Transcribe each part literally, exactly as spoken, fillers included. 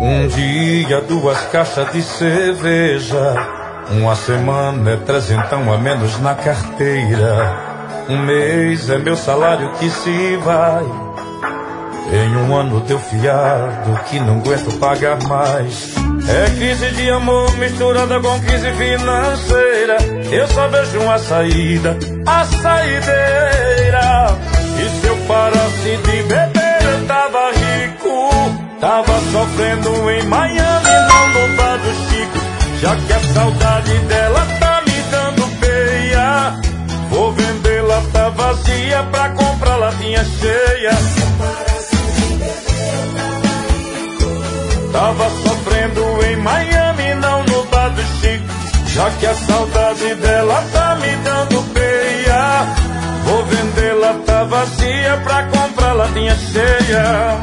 Um dia, duas caixas de cerveja. Uma semana é trezentão a menos na carteira. Um mês é meu salário que se vai. Em um ano teu fiado que não aguento pagar mais. É crise de amor misturada com crise financeira. Eu só vejo uma saída, a saideira. E se eu parasse de beber eu tava rico. Tava sofrendo em Miami, não no bar do Chico. Já que a saudade dela tá me dando peia, vou vender lata vazia pra comprar latinha cheia. Tava sofrendo em Miami, não no bar do Chico. Já que a saudade dela tá me dando peia, vou vender lata vazia pra comprar latinha cheia.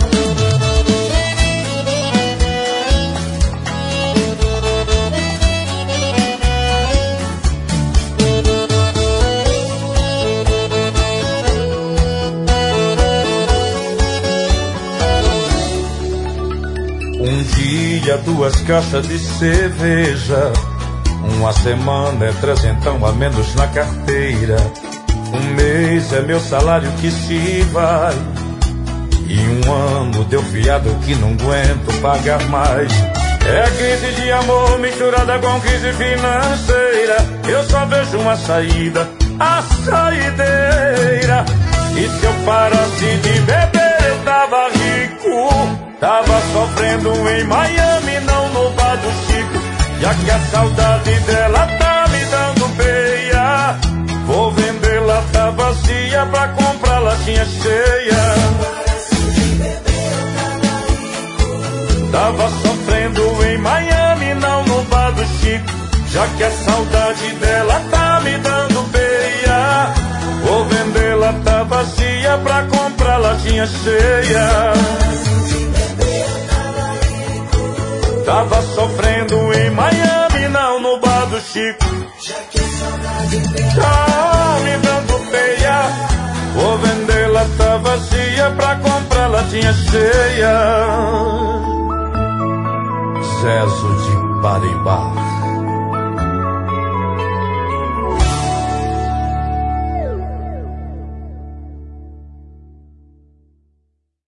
Um dia, duas caixas de cerveja. Uma semana é trezentão a menos na carteira. Um mês é meu salário que se vai. E um ano deu fiado que não aguento pagar mais. É crise de amor misturada com crise financeira. Eu só vejo uma saída, a saideira. E se eu parasse de beber eu tava rico. Tava sofrendo em Miami, não no bar do Chico. Já que a saudade dela tá me dando peia, vou vender lata vazia pra comprar latinha cheia. Tava sofrendo em Miami, não no bar do Chico. Já que a saudade dela tá me dando peia, vou vender lata vazia pra comprar latinha cheia. Tava sofrendo em Miami, não no bar do Chico. Já que a saudade dela tá me dando peia, vou vender lata vazia pra comprar latinha cheia. Zezo de Paribá.